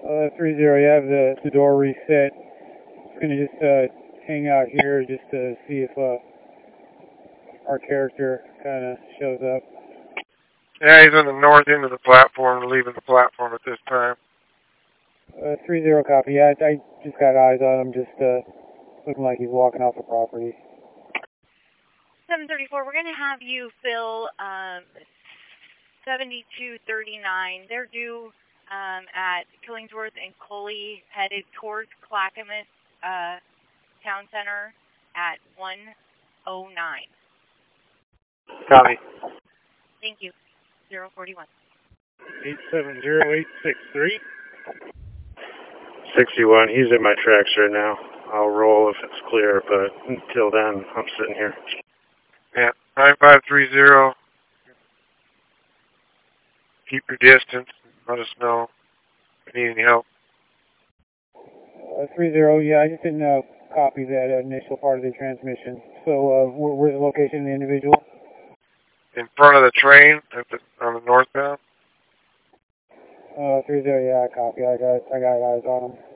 30, you have the door reset. Just gonna just hang out here just to see if our character kind of shows up. Yeah, he's on the north end of the platform, leaving the platform at this time. 30, copy. Yeah, I just got eyes on him, just looking like he's walking off the property. 734, we're going to have you fill 7239. They're due at Killingsworth and Coley, headed towards Clackamas Town Center at 1:09. Copy. Thank you. 041. 870863. 61. He's in my tracks right now. I'll roll if it's clear, but until then, I'm sitting here. Yeah, 9530. Keep your distance. Let us know if you need any help. 30, yeah, I just didn't copy that initial part of the transmission. So, where's the location of the individual? In front of the train on the northbound. 30, yeah, copy. I got eyes on him.